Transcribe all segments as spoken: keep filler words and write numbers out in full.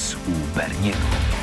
Noc u Berniego.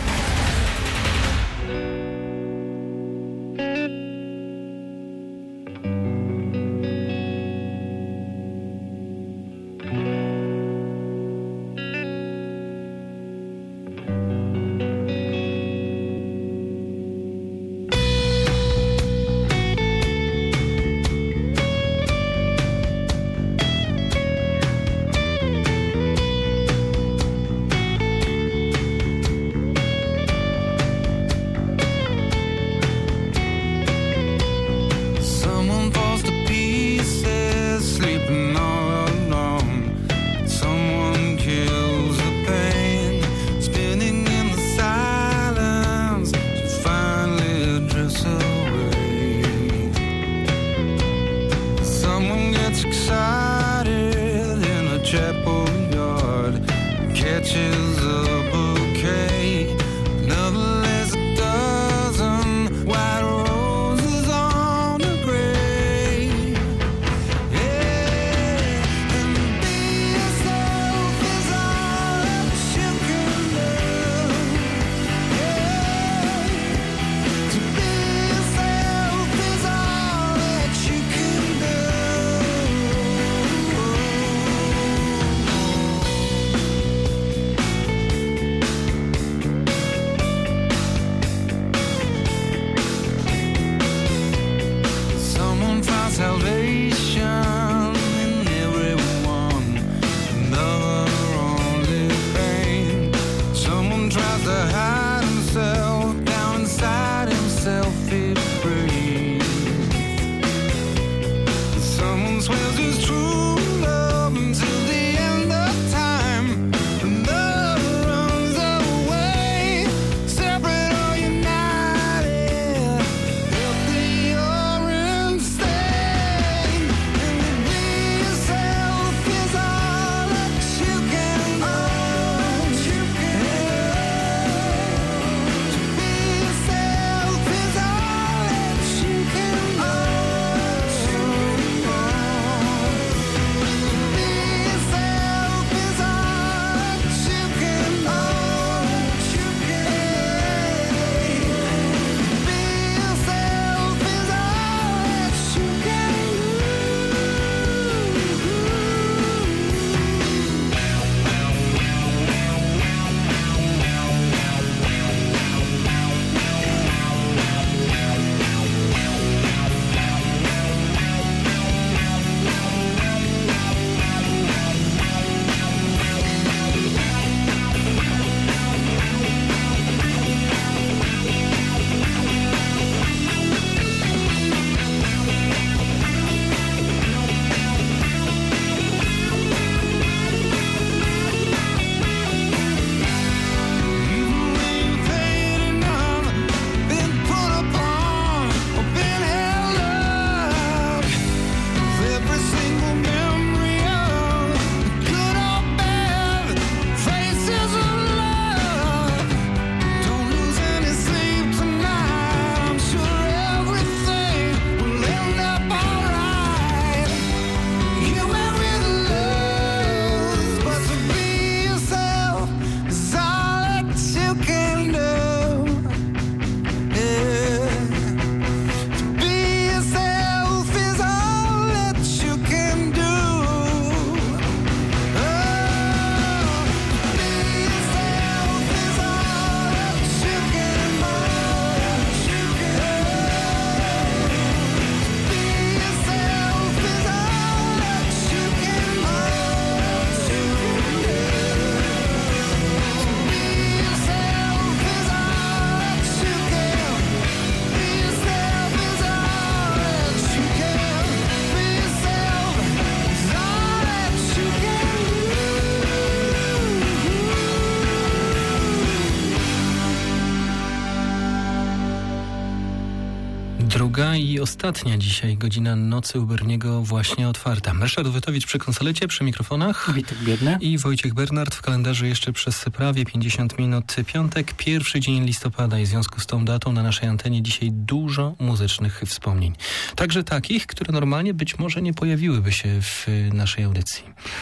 Druga i ostatnia dzisiaj godzina Nocy u Berniego właśnie otwarta. Ryszard Wojtowicz przy konsolecie, przy mikrofonach. Witek Biedny. I Wojciech Bernard w kalendarzu jeszcze przez prawie pięćdziesiąt minut. Piątek, pierwszy dzień listopada i w związku z tą datą na naszej antenie dzisiaj dużo muzycznych wspomnień. Także takich, które normalnie być może nie pojawiłyby się w naszej audycji.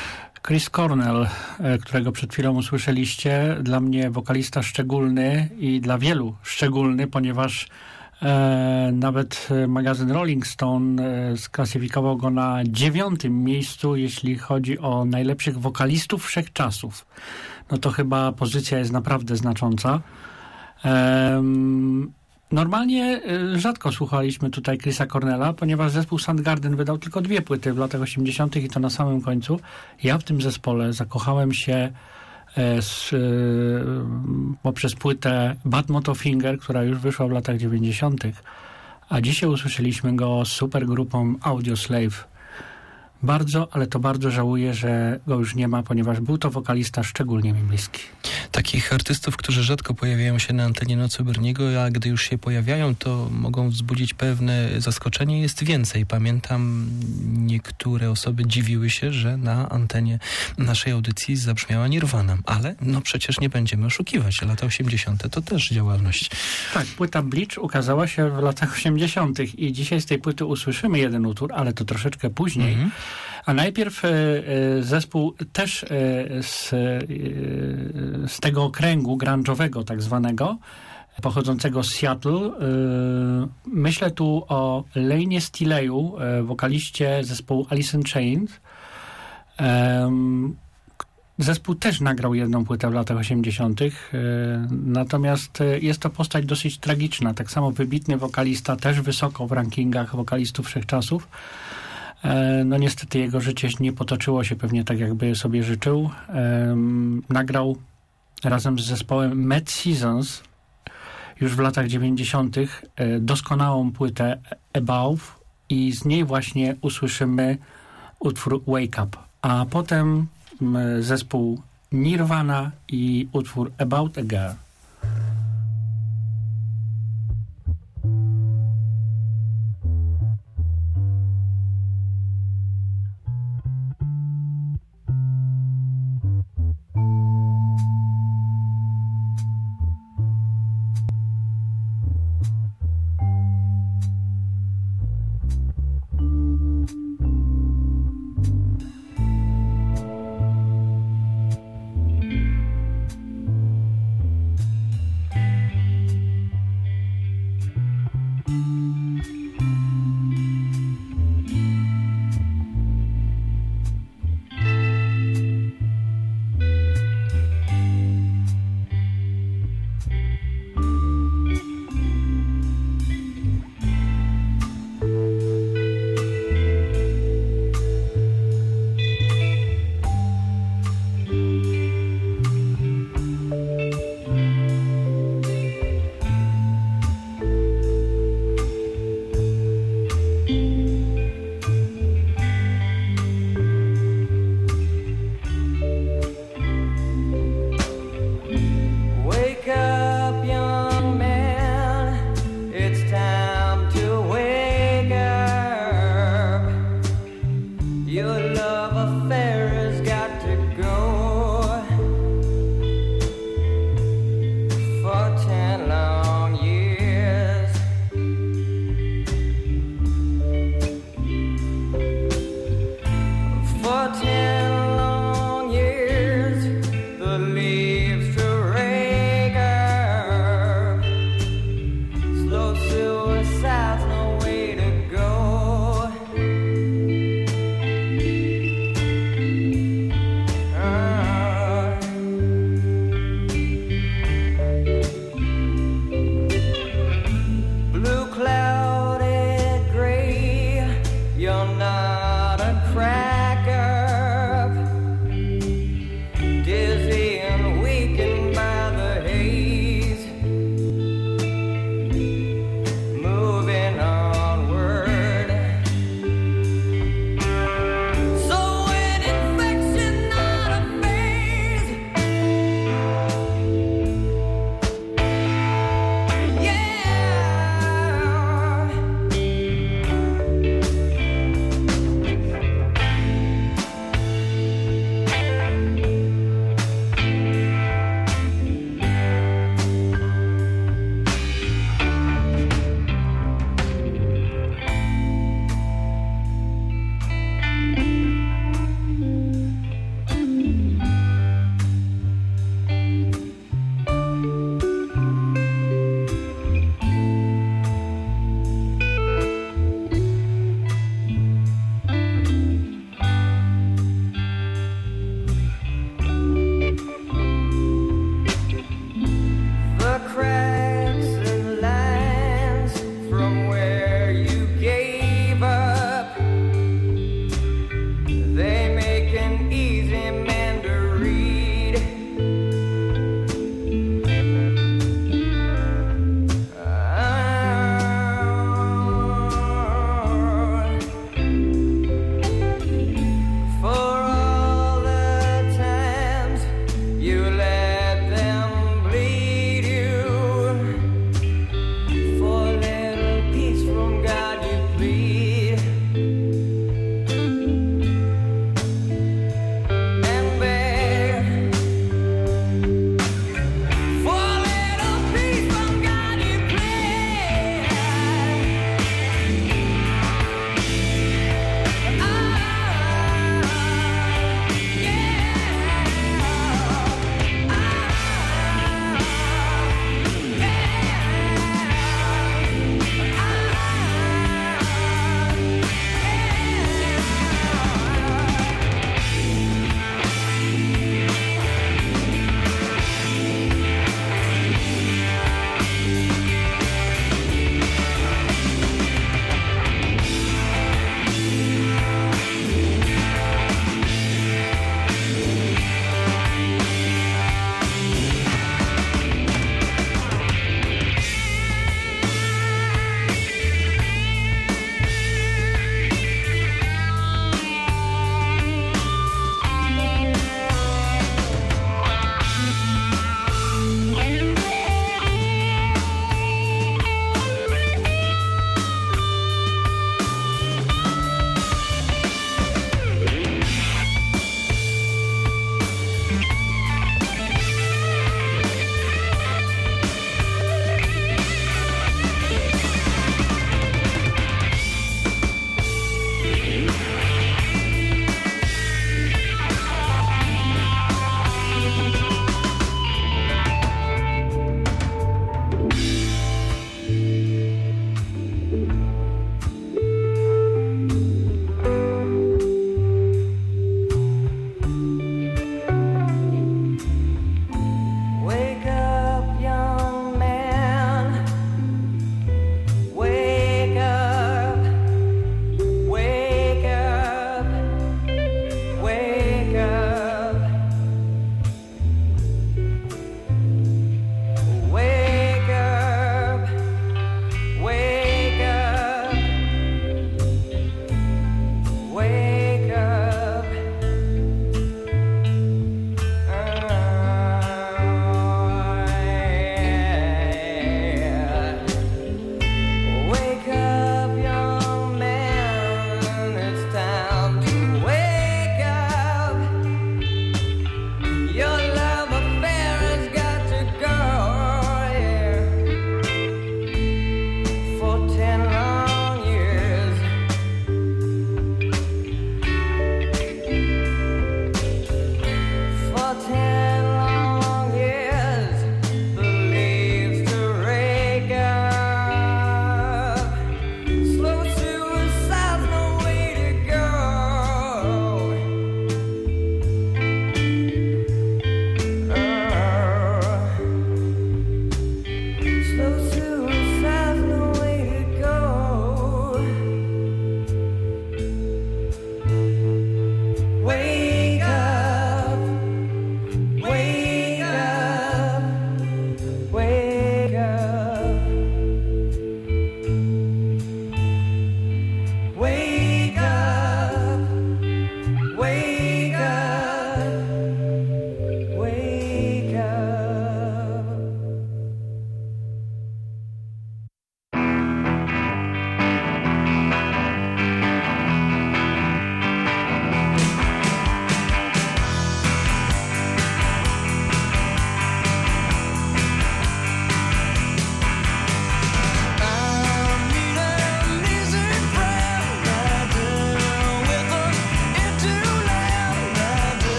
Chris Cornell, którego przed chwilą usłyszeliście, dla mnie wokalista szczególny i dla wielu szczególny, ponieważ e, nawet magazyn Rolling Stone e, sklasyfikował go na dziewiątym miejscu, jeśli chodzi o najlepszych wokalistów wszechczasów. No to chyba pozycja jest naprawdę znacząca. E, Normalnie y, rzadko słuchaliśmy tutaj Chrisa Cornella, ponieważ zespół Soundgarden wydał tylko dwie płyty w latach osiemdziesiątych i to na samym końcu. Ja w tym zespole zakochałem się e, z, y, poprzez płytę Bad Motofinger, która już wyszła w latach dziewięćdziesiątych, a dzisiaj usłyszeliśmy go z supergrupą Audioslave. Bardzo, ale to bardzo żałuję, że go już nie ma, ponieważ był to wokalista szczególnie mi bliski. Takich artystów, którzy rzadko pojawiają się na antenie Nocy Berniego, a gdy już się pojawiają, to mogą wzbudzić pewne zaskoczenie. Jest więcej. Pamiętam, niektóre osoby dziwiły się, że na antenie naszej audycji zabrzmiała Nirvana. Ale no przecież nie będziemy oszukiwać. Lata osiemdziesiąte to też działalność. Tak, płyta Bleach ukazała się w latach osiemdziesiątych i dzisiaj z tej płyty usłyszymy jeden utwór, ale to troszeczkę później. Mhm. A najpierw e, zespół też e, z, e, z tego okręgu grunge'owego tak zwanego, pochodzącego z Seattle. E, myślę tu o Lane Staley'u, e, wokaliście zespołu Alice in Chains. E, zespół też nagrał jedną płytę w latach osiemdziesiątych. E, natomiast jest to postać dosyć tragiczna. Tak samo wybitny wokalista, też wysoko w rankingach wokalistów wszechczasów. No niestety jego życie nie potoczyło się pewnie tak, jakby sobie życzył. Um, nagrał razem z zespołem Mad Seasons już w latach dziewięćdziesiątych doskonałą płytę Above i z niej właśnie usłyszymy utwór Wake Up. A potem zespół Nirvana i utwór About a Girl.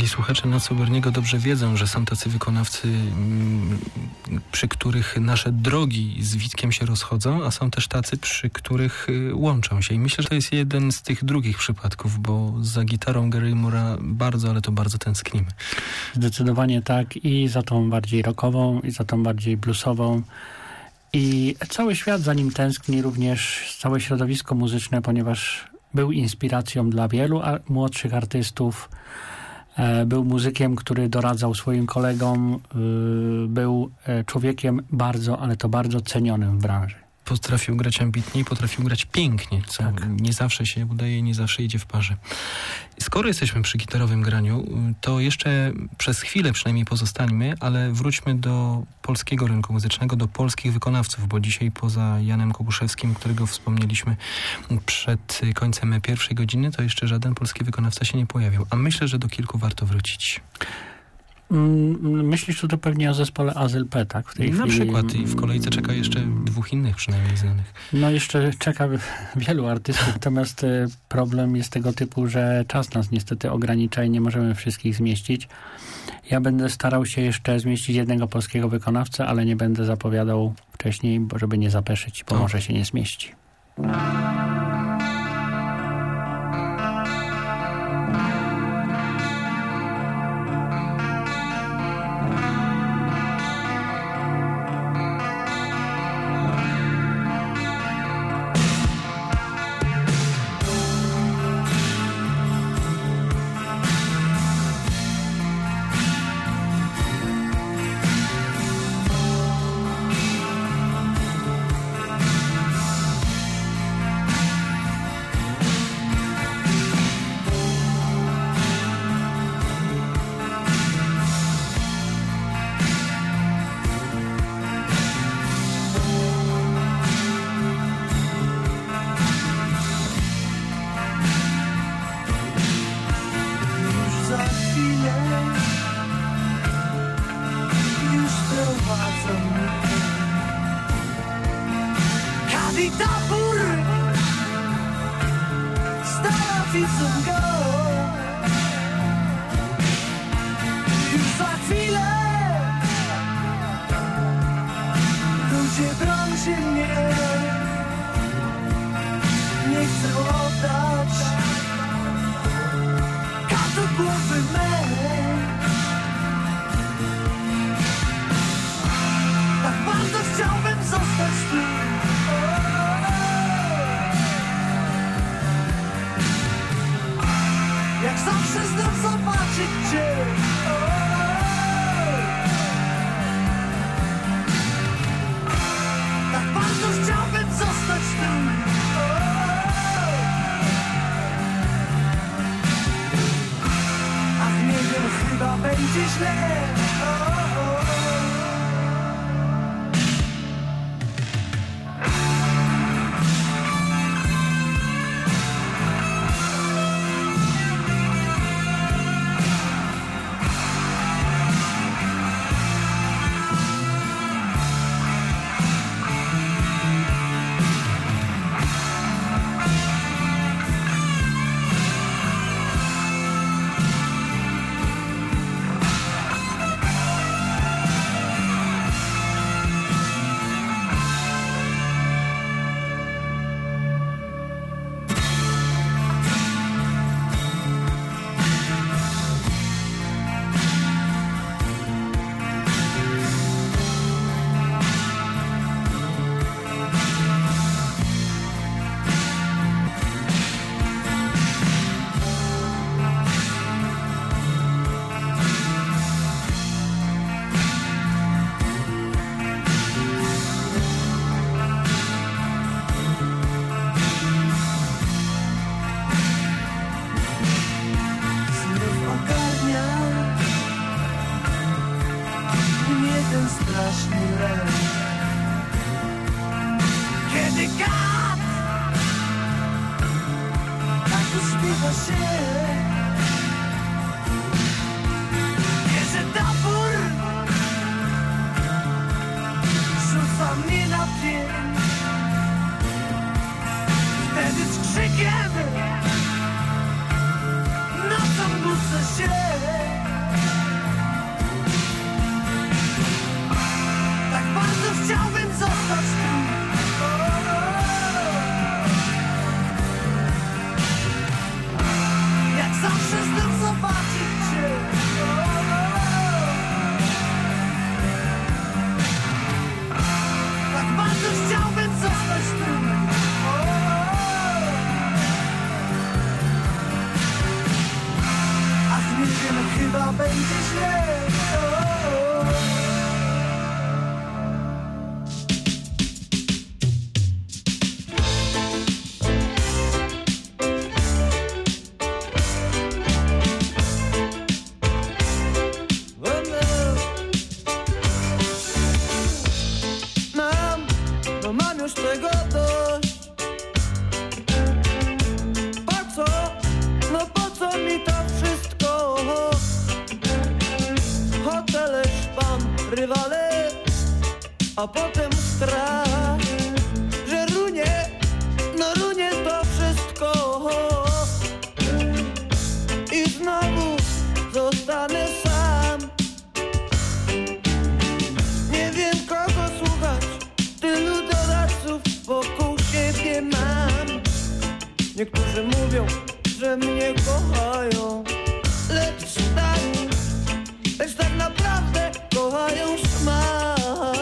I słuchacze Nocy u Berniego dobrze wiedzą, że są tacy wykonawcy, przy których nasze drogi z Witkiem się rozchodzą, a są też tacy, przy których łączą się. I myślę, że to jest jeden z tych drugich przypadków, bo za gitarą Gary Moore'a bardzo, ale to bardzo tęsknimy. Zdecydowanie tak, i za tą bardziej rockową, i za tą bardziej bluesową. I cały świat za nim tęskni, również całe środowisko muzyczne, ponieważ był inspiracją dla wielu młodszych artystów. Był muzykiem, który doradzał swoim kolegom. Był człowiekiem bardzo, ale to bardzo cenionym w branży. Potrafił grać ambitnie i potrafił grać pięknie, co tak. nie zawsze się udaje, nie zawsze idzie w parze. Skoro jesteśmy przy gitarowym graniu, to jeszcze przez chwilę przynajmniej pozostańmy, ale wróćmy do polskiego rynku muzycznego, do polskich wykonawców, bo dzisiaj poza Janem Kobuszewskim, którego wspomnieliśmy przed końcem pierwszej godziny, to jeszcze żaden polski wykonawca się nie pojawił. A myślę, że do kilku warto wrócić. Myślisz tu to pewnie o zespole Azyl P, tak? W tej Na chwili. przykład i w kolejce czeka jeszcze dwóch innych przynajmniej znanych. No jeszcze czeka wielu artystów, natomiast problem jest tego typu, że czas nas niestety ogranicza i nie możemy wszystkich zmieścić. Ja będę starał się jeszcze zmieścić jednego polskiego wykonawcę, ale nie będę zapowiadał wcześniej, bo żeby nie zapeszyć, bo o. może się nie zmieści. Wtedy z krzykiem nocą budzę się. chciałbym zostać tym. A z niczym chyba będzie źle. A potem strach, że runie, no runie to wszystko i znowu zostanę sam. Nie wiem kogo słuchać, tylu doradców wokół siebie mam. Niektórzy mówią, że mnie kochają, lecz tak, lecz tak naprawdę kochają szmal.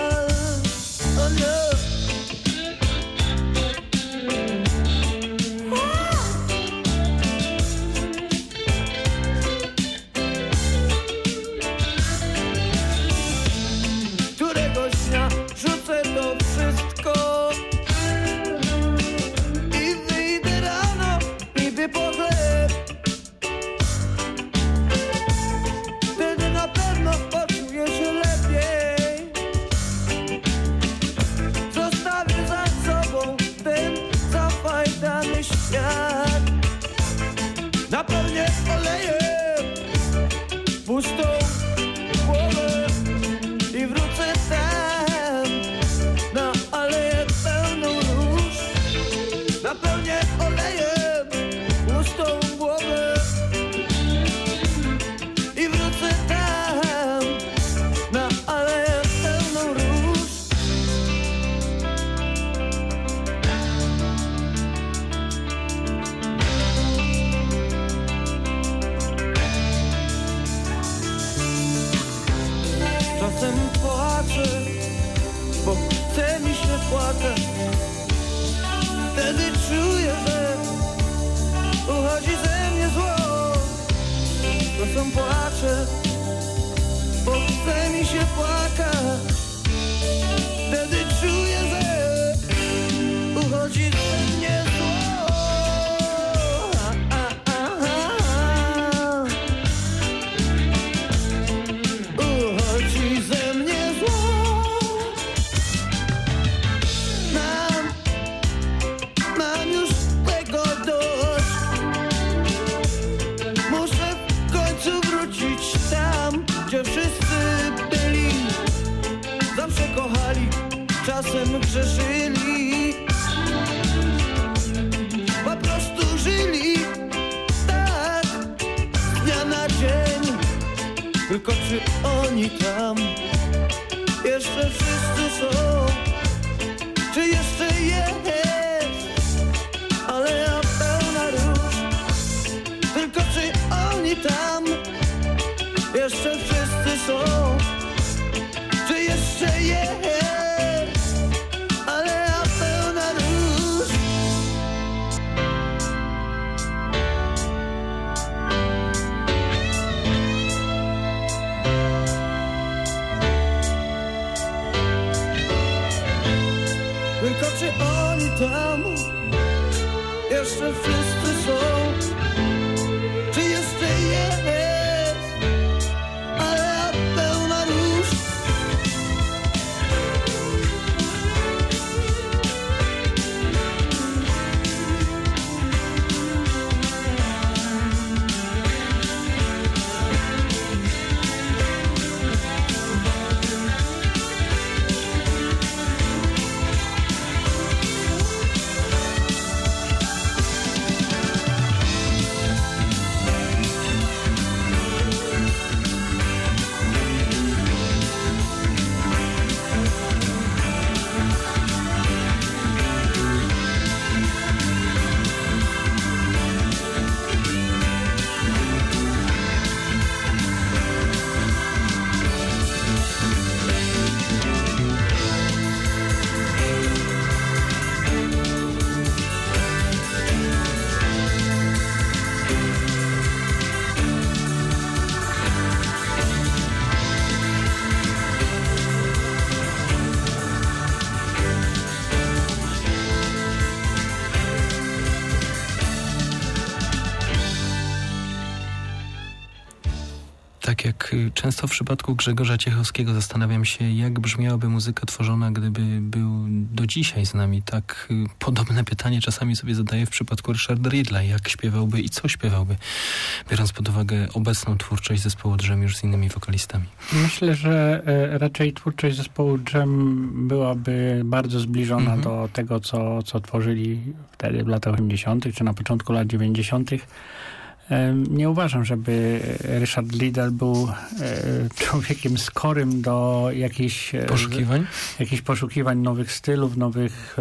Napełnię olejem pustą głowę i wrócę tam na aleję pełną róż. Napełnię olejem pustą głowę i wrócę tam na aleję pełną róż. Czasem płaczę, bo chce mi się płakać. Wtedy czuję, że uchodzi ze mnie zło. Czasem płaczę, bo chce mi się płakać. Wtedy czuję, że uchodzi ze mnie zło. Gdzie wszyscy byli, zawsze kochali, czasem grzeszyli, po prostu żyli tak z dnia na dzień. Tylko czy oni tam jeszcze wszyscy są? Czy jeszcze jest aleja pełna róż? Tylko czy oni tam jeszcze wszyscy są? Czy jeszcze jest aleja pełna róż? Tylko czy oni tam jeszcze wszyscy są? Czy jeszcze jest często w przypadku Grzegorza Ciechowskiego zastanawiam się, jak brzmiałaby muzyka tworzona, gdyby był do dzisiaj z nami. Tak podobne pytanie czasami sobie zadaję w przypadku Ryszarda Riedla. Jak śpiewałby i co śpiewałby, biorąc pod uwagę obecną twórczość zespołu Dżem już z innymi wokalistami? Myślę, że e, raczej twórczość zespołu Dżem byłaby bardzo zbliżona mhm. do tego, co, co tworzyli wtedy w latach osiemdziesiątych czy na początku lat dziewięćdziesiątych. Nie uważam, żeby Ryszard Riedel był człowiekiem skorym do jakichś poszukiwań, jakichś poszukiwań nowych stylów, nowych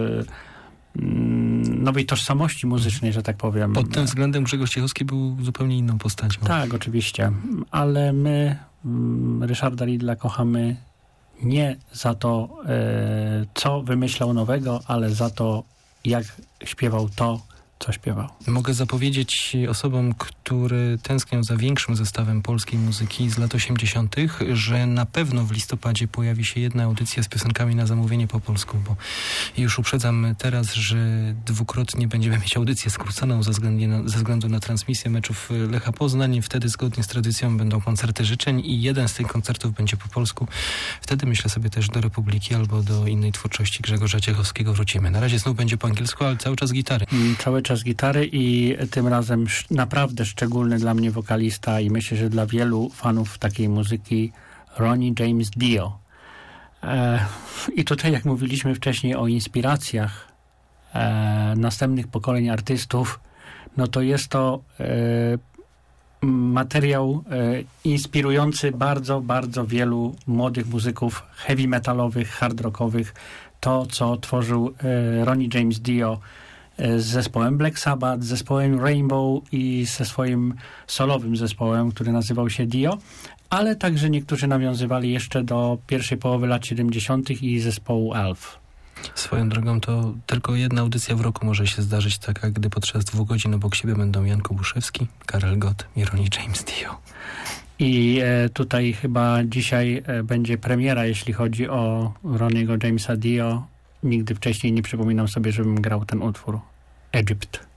nowej tożsamości muzycznej, że tak powiem. Pod tym względem Grzegorz Ciechowski był zupełnie inną postacią. Tak, oczywiście. Ale my Ryszarda Riedla kochamy nie za to, co wymyślał nowego, ale za to, jak śpiewał to, co śpiewał. Mogę zapowiedzieć osobom, które tęsknią za większym zestawem polskiej muzyki z lat osiemdziesiątych, że na pewno w listopadzie pojawi się jedna audycja z piosenkami na zamówienie po polsku, bo już uprzedzam teraz, że dwukrotnie będziemy mieć audycję skróconą ze względu na, ze względu na transmisję meczów Lecha Poznań. Wtedy zgodnie z tradycją będą koncerty życzeń i jeden z tych koncertów będzie po polsku. Wtedy myślę sobie też do Republiki albo do innej twórczości Grzegorza Ciechowskiego wrócimy. Na razie znów będzie po angielsku, ale cały czas gitary. Mm, cały czas gitary i tym razem naprawdę szczególny dla mnie wokalista i myślę, że dla wielu fanów takiej muzyki Ronnie James Dio. E, I tutaj, jak mówiliśmy wcześniej o inspiracjach e, następnych pokoleń artystów, no to jest to e, materiał e, inspirujący bardzo, bardzo wielu młodych muzyków heavy metalowych, hard rockowych. To, co tworzył e, Ronnie James Dio z zespołem Black Sabbath, z zespołem Rainbow i ze swoim solowym zespołem, który nazywał się Dio, ale także niektórzy nawiązywali jeszcze do pierwszej połowy lat siedemdziesiątych i zespołu Elf. Swoją drogą to tylko jedna audycja w roku może się zdarzyć, taka gdy podczas dwóch godzin obok siebie będą Jan Kubuszewski, Karel Gott i Ronnie James Dio. I e, tutaj chyba dzisiaj e, będzie premiera, jeśli chodzi o Ronniego Jamesa Dio. Nigdy wcześniej nie przypominam sobie, żebym grał ten utwór. Egypt.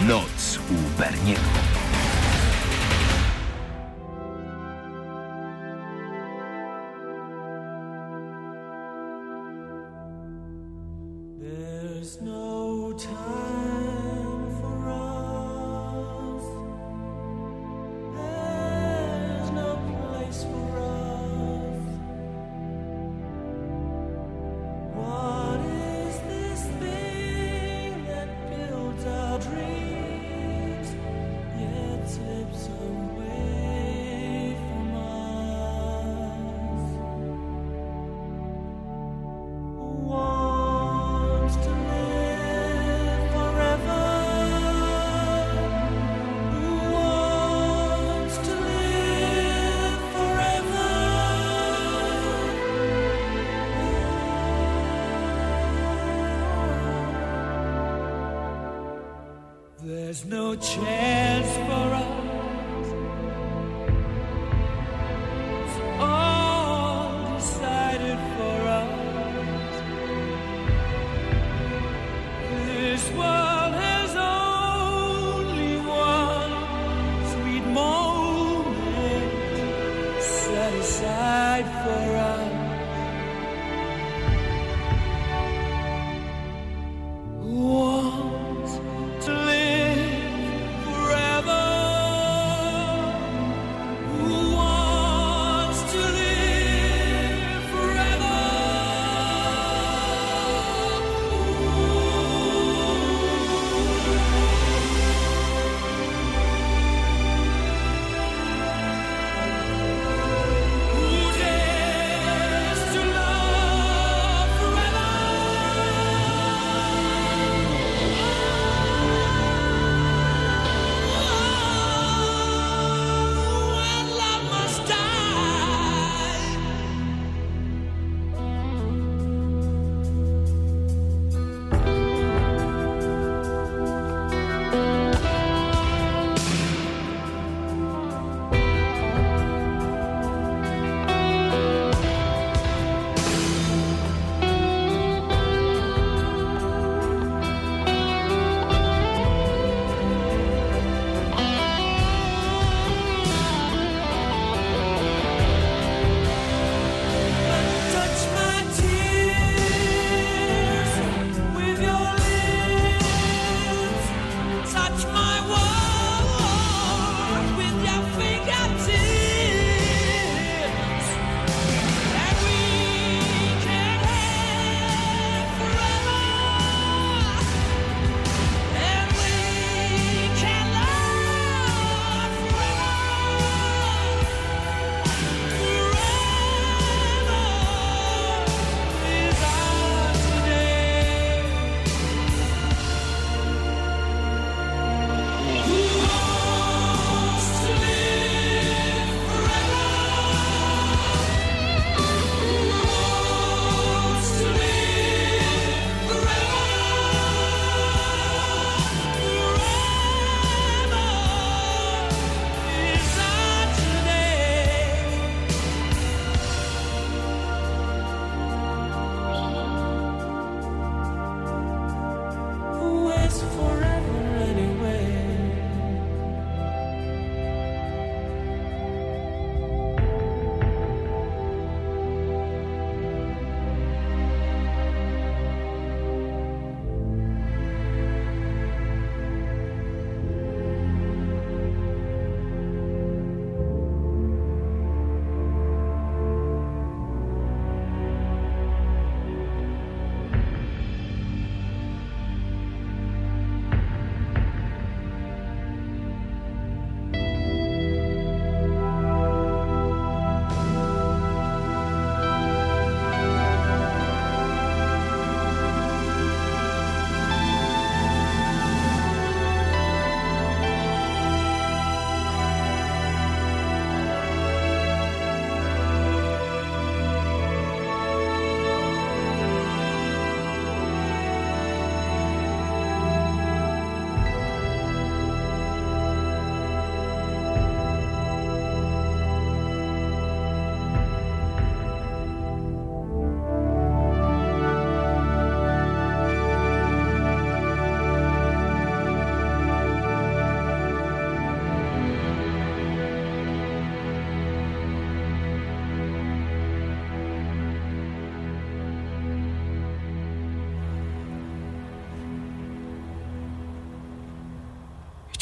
Noc u Berniego. There's no time for us. There's no place for us. What is this thing that builds our dreams, yet slips away from us? Wants to live forever. Who wants to live forever? There's no chance for us. It's all decided for us. This world has only one sweet moment set aside for us. Who wants to live forever?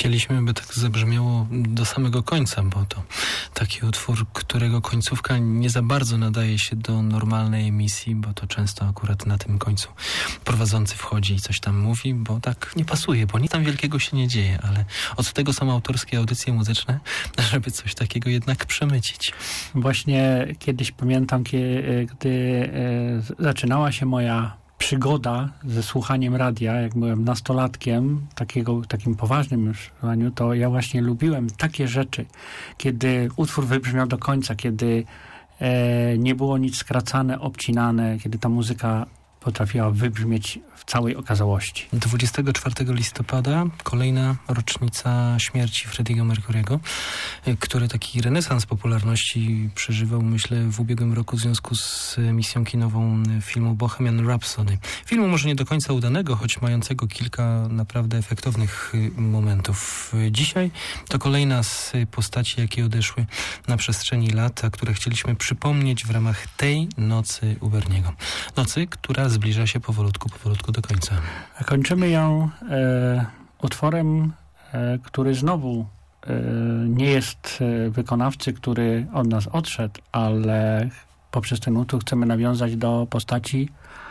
Chcieliśmy, by tak zabrzmiało do samego końca, bo to taki utwór, którego końcówka nie za bardzo nadaje się do normalnej emisji, bo to często akurat na tym końcu prowadzący wchodzi i coś tam mówi, bo tak nie pasuje, bo nic tam wielkiego się nie dzieje, ale od tego są autorskie audycje muzyczne, żeby coś takiego jednak przemycić. Właśnie kiedyś pamiętam, gdy zaczynała się moja przygoda ze słuchaniem radia, jak byłem nastolatkiem, takiego, takim poważnym już słuchaniu, to ja właśnie lubiłem takie rzeczy, kiedy utwór wybrzmiał do końca, kiedy e, nie było nic skracane, obcinane, kiedy ta muzyka potrafiła wybrzmieć w całej okazałości. dwudziestego czwartego listopada kolejna rocznica śmierci Freddie'ego Mercury'ego, który taki renesans popularności przeżywał, myślę, w ubiegłym roku w związku z emisją kinową filmu Bohemian Rhapsody. Filmu może nie do końca udanego, choć mającego kilka naprawdę efektownych momentów. Dzisiaj to kolejna z postaci, jakie odeszły na przestrzeni lat, a które chcieliśmy przypomnieć w ramach tej nocy u Berniego. Nocy, która zbliża się powolutku, powolutku do końca. A kończymy ją e, utworem, e, który znowu e, nie jest e, wykonawcy, który od nas odszedł, ale poprzez ten utwór chcemy nawiązać do postaci,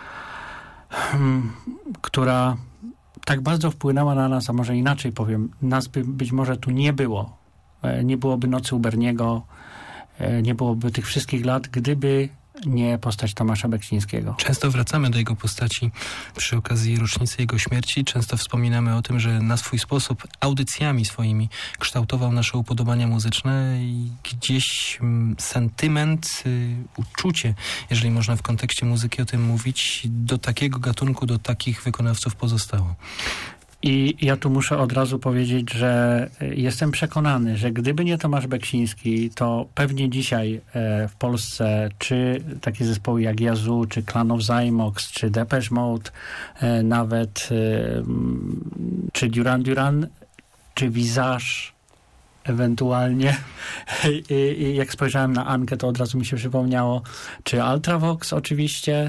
hmm, która tak bardzo wpłynęła na nas, a może inaczej powiem, nas by być może tu nie było. E, nie byłoby Nocy u Berniego, e, nie byłoby tych wszystkich lat, gdyby nie postać Tomasza Beksińskiego. Często wracamy do jego postaci przy okazji rocznicy jego śmierci. Często wspominamy o tym, że na swój sposób audycjami swoimi kształtował nasze upodobania muzyczne i gdzieś mm, sentyment, y, uczucie, jeżeli można w kontekście muzyki o tym mówić, do takiego gatunku, do takich wykonawców pozostało. I ja tu muszę od razu powiedzieć, że jestem przekonany, że gdyby nie Tomasz Beksiński, to pewnie dzisiaj w Polsce czy takie zespoły jak Yazoo, czy Clan of Zymox, czy Depeche Mode, nawet czy Duran Duran, czy Visage ewentualnie. I, i jak spojrzałem na Ankę, to od razu mi się przypomniało, czy Ultravox oczywiście.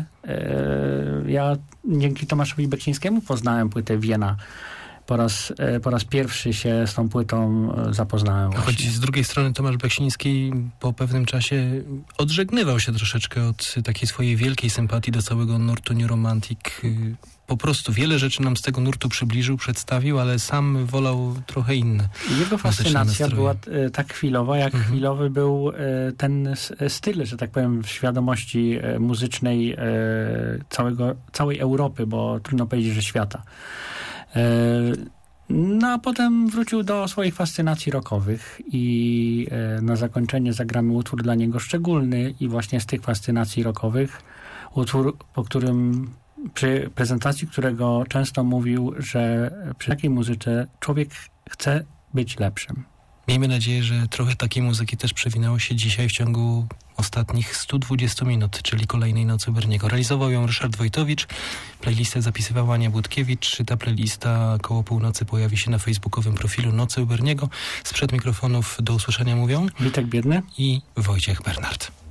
Ja dzięki Tomaszowi Beksińskiemu poznałem płytę Wiena. Po raz, po raz pierwszy się z tą płytą zapoznałem. Właśnie. Choć z drugiej strony Tomasz Beksiński po pewnym czasie odżegnywał się troszeczkę od takiej swojej wielkiej sympatii do całego nurtu New Romantic. Po prostu wiele rzeczy nam z tego nurtu przybliżył, przedstawił, ale sam wolał trochę inne. Jego fascynacja była e, tak chwilowa, jak mhm. chwilowy był e, ten styl, że tak powiem, w świadomości e, muzycznej e, całego, całej Europy, bo trudno powiedzieć, że świata. E, no a potem wrócił do swoich fascynacji rockowych i e, na zakończenie zagramy utwór dla niego szczególny i właśnie z tych fascynacji rockowych utwór, po którym przy prezentacji którego często mówił, że przy takiej muzyce człowiek chce być lepszym. Miejmy nadzieję, że trochę takiej muzyki też przewinęło się dzisiaj w ciągu ostatnich stu dwudziestu minut, czyli kolejnej Nocy Berniego. Realizował ją Ryszard Wojtowicz, playlistę zapisywała Ania Budkiewicz. Ta playlista koło północy pojawi się na facebookowym profilu Nocy u Berniego. Sprzed mikrofonów do usłyszenia mówią Witek Biedny i Wojciech Bernard.